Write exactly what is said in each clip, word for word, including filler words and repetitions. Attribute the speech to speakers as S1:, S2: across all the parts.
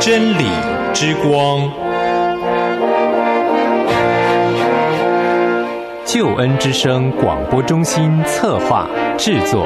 S1: 真理之光，救恩之声广播中心策划制作。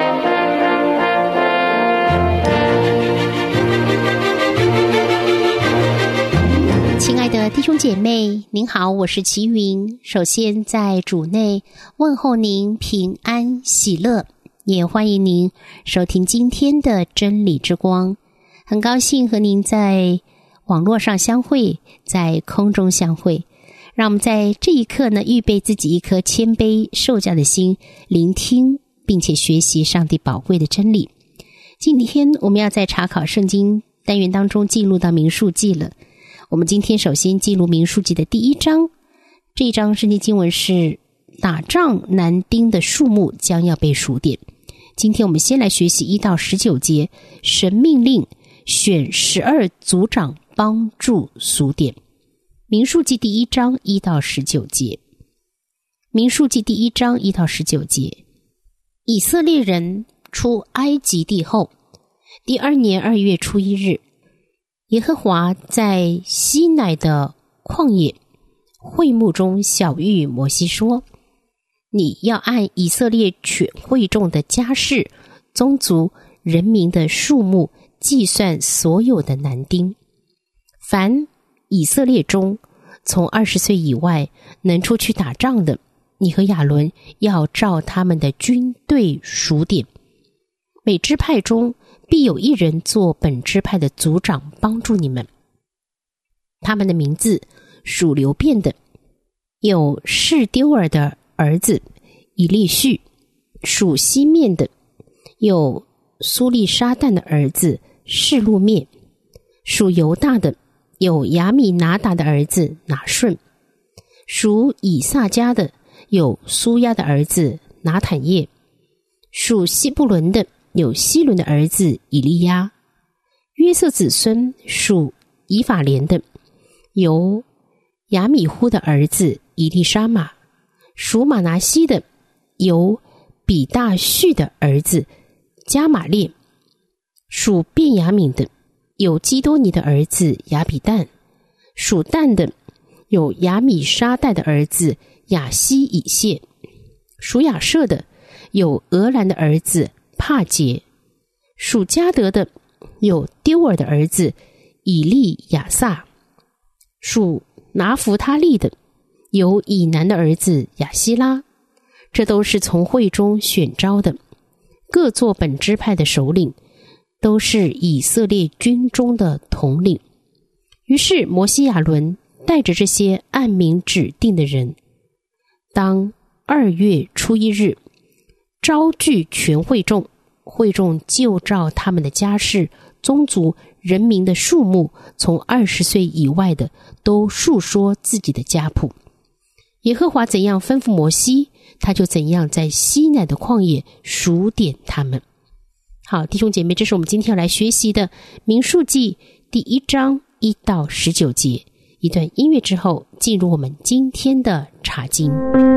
S2: 亲爱的弟兄姐妹，您好，我是齐云。首先在主内问候您平安喜乐，也欢迎您收听今天的真理之光。很高兴和您在网络上相会，在空中相会。让我们在这一刻呢，预备自己一颗谦卑受教的心，聆听并且学习上帝宝贵的真理。今天我们要在查考圣经单元当中进入到民数记了。我们今天首先进入民数记的第一章，这一章圣经经文是打仗男丁的数目将要被数点。今天我们先来学习一到十九节，神命令选十二族长帮助数点。民数记第一章一到十九节。民数记第一章一到十九节。以色列人出埃及地后，第二年二月初一日，耶和华在西乃的旷野会幕中晓谕摩西说，你要按以色列全会众的家室、宗族、人民的数目计算所有的男丁。凡以色列中从二十岁以外能出去打仗的，你和亚伦要照他们的军队数点。每支派中必有一人做本支派的族长，帮助你们。他们的名字属流便的，有示丢尔的儿子以利续；属西面的，有苏利沙旦的儿子示路面；属犹大的，有亚米拿达的儿子拿顺；属以萨迦的，有苏亚的儿子拿坦叶；属西布伦的，有希伦的儿子以利亚；约瑟子孙属以法莲的，有亚米忽的儿子以利沙玛；属马拿西的，有比大叙的儿子加玛列；属便雅悯的，有基多尼的儿子亚比旦；属但的，有亚米沙代的儿子亚西以谢；属亚舍的，有俄兰的儿子帕杰；属迦得的，有丢尔的儿子以利亚撒；属拿弗他利的，有以南的儿子亚希拉。这都是从会中选召的，各做本支派的首领，都是以色列军中的统领。于是摩西亚伦带着这些按名指定的人，当二月初一日招聚全会众，会众就照他们的家室、宗族、人民的数目，从二十岁以外的都述说自己的家谱。耶和华怎样吩咐摩西，他就怎样在西乃的旷野数点他们。好，弟兄姐妹，这是我们今天要来学习的民数记第一章一到十九节。一段音乐之后，进入我们今天的查经。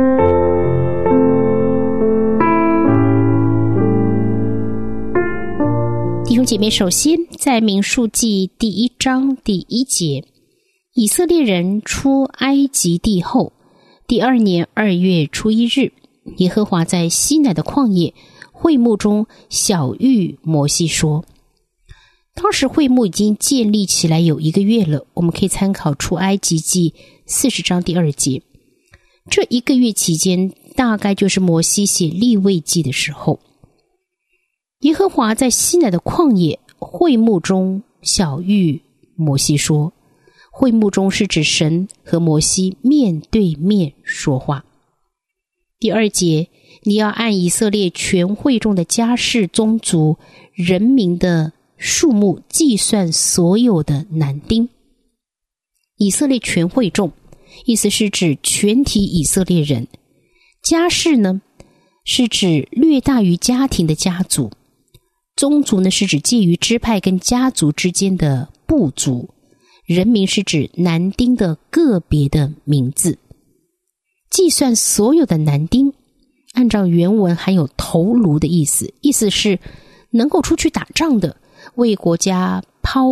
S2: 弟兄姐妹，首先在民数记第一章第一节，以色列人出埃及地后，第二年二月初一日，耶和华在西乃的旷野会幕中晓谕摩西说，当时会幕已经建立起来有一个月了，我们可以参考出埃及记四十章第二节。这一个月期间，大概就是摩西写利未记的时候。耶和华在西乃的旷野会幕中晓谕摩西说，会幕中是指神和摩西面对面说话。第二节，你要按以色列全会众的家室、宗族、人民的数目计算所有的男丁。以色列全会众意思是指全体以色列人，家室呢是指略大于家庭的家族，宗族呢是指介于支派跟家族之间的部族，人民是指男丁的个别的名字。计算所有的男丁，按照原文含有头颅的意思，意思是能够出去打仗的，为国家抛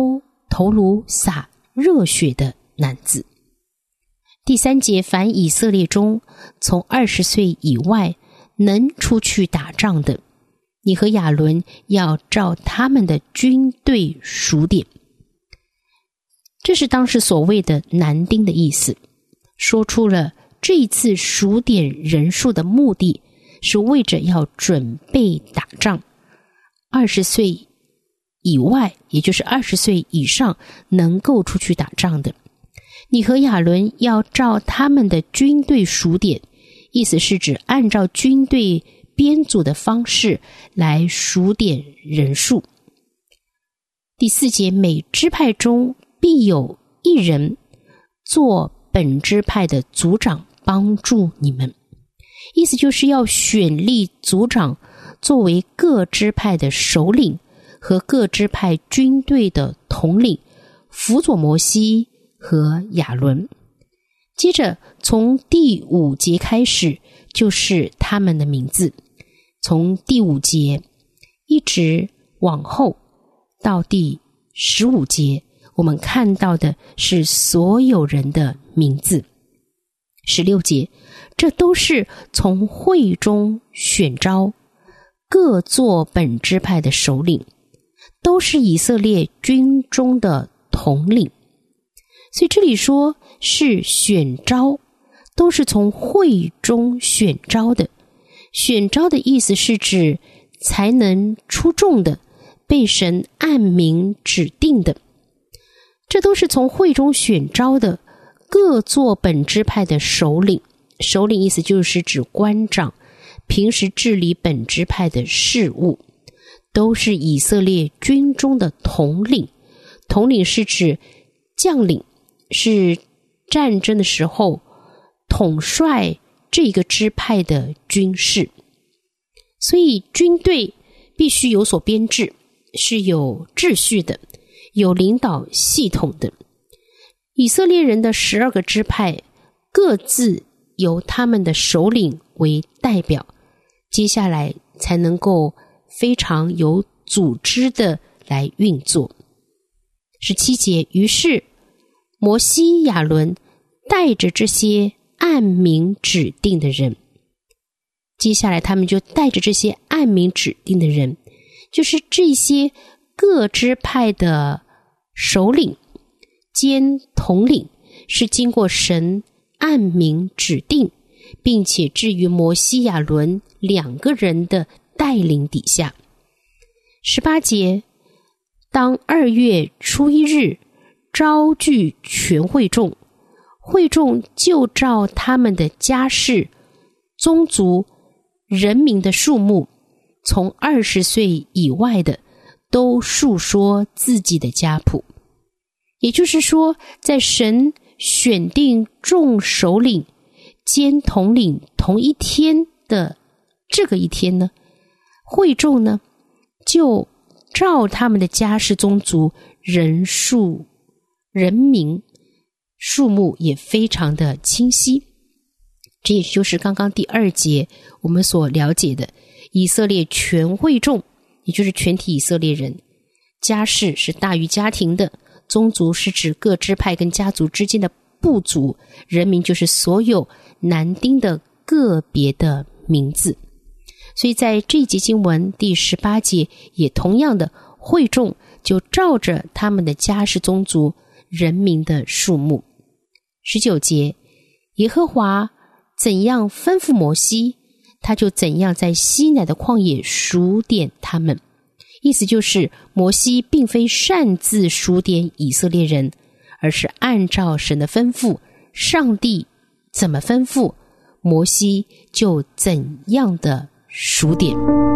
S2: 头颅洒热血的男子。第三节，凡以色列中从二十岁以外能出去打仗的，你和亚伦要照他们的军队数点。这是当时所谓的男丁的意思，说出了这一次数点人数的目的是为着要准备打仗。二十岁以外，也就是二十岁以上能够出去打仗的，你和亚伦要照他们的军队数点，意思是指按照军队编组的方式来数点人数。第四节，每支派中必有一人做本支派的族长，帮助你们。意思就是要选立族长作为各支派的首领和各支派军队的统领，辅佐摩西和亚伦。接着从第五节开始就是他们的名字，从第五节一直往后到第十五节，我们看到的是所有人的名字。十六节，这都是从会中选召，各做本支派的首领，都是以色列军中的统领。所以这里说是选召，都是从会中选召的。选召的意思是指才能出众的，被神按名指定的。这都是从会中选召的，各做本支派的首领。首领意思就是指官长，平时治理本支派的事务，都是以色列军中的统领。统领是指将领，是战争的时候统帅这个支派的军事。所以军队必须有所编制，是有秩序的，有领导系统的。以色列人的十二个支派各自由他们的首领为代表，接下来才能够非常有组织的来运作。十七节，于是摩西亚伦带着这些按名指定的人，接下来他们就带着这些按名指定的人，就是这些各支派的首领兼统领，是经过神按名指定，并且置于摩西亚伦两个人的带领底下。十八节，当二月初一日召聚全会众，会众就照他们的家世、宗族、人民的数目，从二十岁以外的都述说自己的家谱。也就是说，在神选定众首领兼统领同一天的这个一天呢，会众呢就照他们的家世、宗族、人数、人民数目也非常的清晰。这也就是刚刚第二节我们所了解的，以色列全会众，也就是全体以色列人，家世是大于家庭的，宗族是指各支派跟家族之间的部族，人民就是所有男丁的个别的名字。所以在这一节经文第十八节也同样的，会众就照着他们的家世、宗族、人民的数目。十九节，耶和华怎样吩咐摩西，他就怎样在西乃的旷野数点他们。意思就是摩西并非擅自数点以色列人，而是按照神的吩咐，上帝怎么吩咐，摩西就怎样的数点。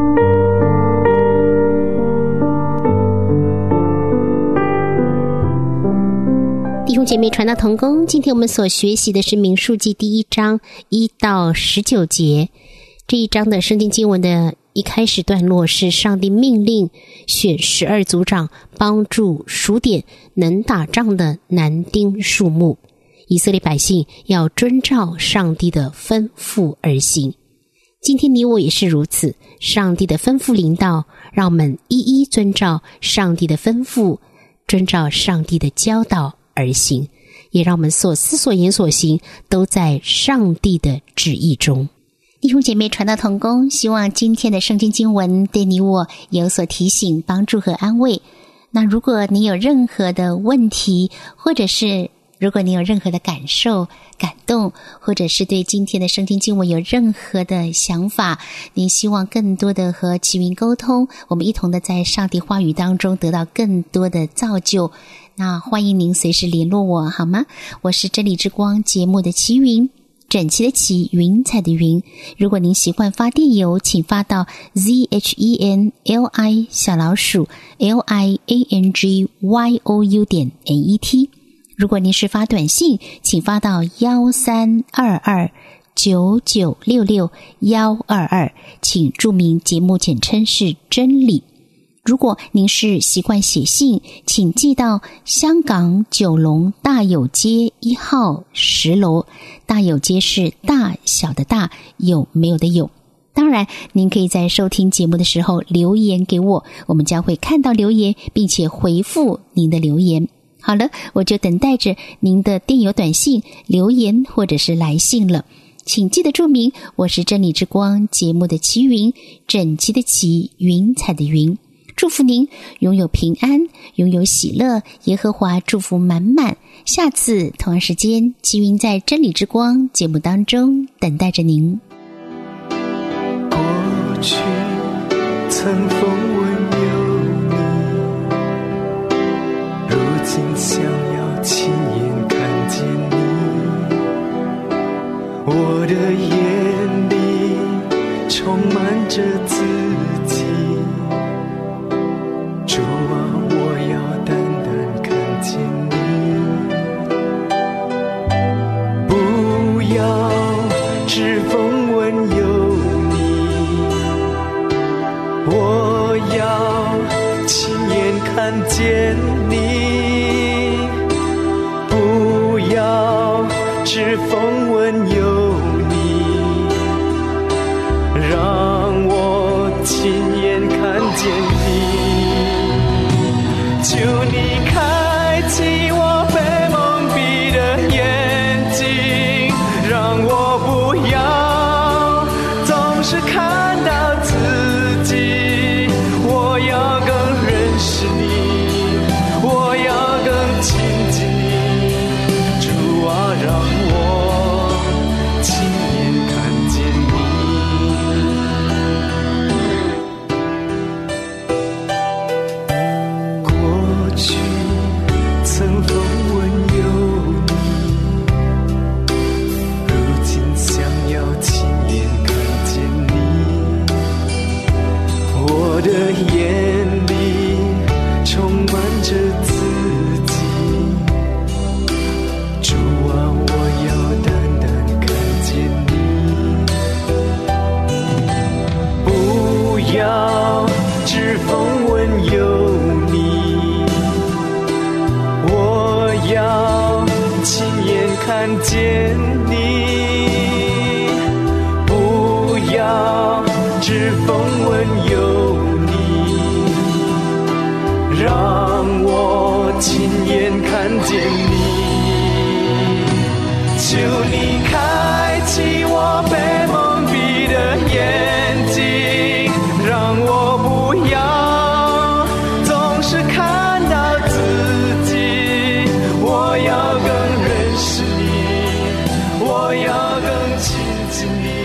S2: 弟兄姐妹传道同工，今天我们所学习的是民数记第一章一到十九节。这一章的圣经经文的一开始段落是上帝命令选十二族长，帮助数点能打仗的男丁数目。以色列百姓要遵照上帝的吩咐而行。今天你我也是如此，上帝的吩咐临到，让我们一一遵照上帝的吩咐， 遵照上帝的教导而行，也让我们所思所言所行都在上帝的旨意中。弟兄姐妹，传道同工，希望今天的圣经经文对你我有所提醒、帮助和安慰。那如果你有任何的问题，或者是如果你有任何的感受、感动，或者是对今天的圣经经文有任何的想法，您希望更多的和齐云沟通，我们一同的在上帝话语当中得到更多的造就，那欢迎您随时联络我，好吗？我是真理之光节目的齐云，整齐的齐，云彩的云。如果您习惯发电邮，请发到 z h e n l i 小老鼠 l i a n g y o u 点 n e t。如果您是发短信，请发到幺三二二九九六六幺二二，请注明节目简称是真理。如果您是习惯写信，请寄到香港九龙大有街一号十楼，大有街是大小的大，有没有的有。当然您可以在收听节目的时候留言给我，我们将会看到留言并且回复您的留言。好了，我就等待着您的电邮、短信、留言或者是来信了。请记得注明，我是真理之光节目的齐云，整齐的齐，云彩的云。祝福您拥有平安，拥有喜乐，耶和华祝福满满。下次同样时间，齐云在真理之光节目当中等待着您。
S3: 过去曾风闻有你，如今想要亲眼看见你，我的眼里充满着自己，主啊，我要单单看见你，不要只风闻有你，我要亲眼看见你，不要只风闻有你，让我亲眼看见你。求你开启我被蒙蔽的眼睛，让我不要总是看到自己，我要更认识你，我要更亲近你，主啊，让我亲眼看见你。过去曾风闻有你，如今想要亲眼看见你，我的眼里充满着自己，主啊，我要单单看见你，不要只风闻有你，我要亲眼看见你，不要只风闻有你，让我亲眼看见你。求你开启我被蒙蔽的眼睛，让我不要总是看到自己，我要更认识你，我要更亲近你，